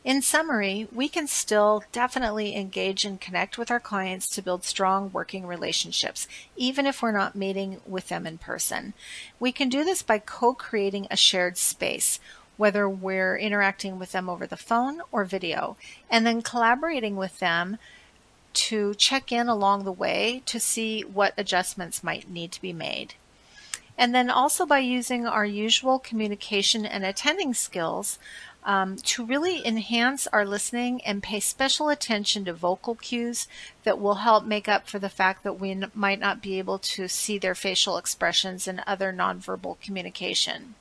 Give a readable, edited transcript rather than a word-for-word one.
In summary, we can still definitely engage and connect with our clients to build strong working relationships, even if we're not meeting with them in person. We can do this by co-creating a shared space, whether we're interacting with them over the phone or video, and then collaborating with them to check in along the way to see what adjustments might need to be made. And then also by using our usual communication and attending skills to really enhance our listening and pay special attention to vocal cues that will help make up for the fact that we might not be able to see their facial expressions and other nonverbal communication.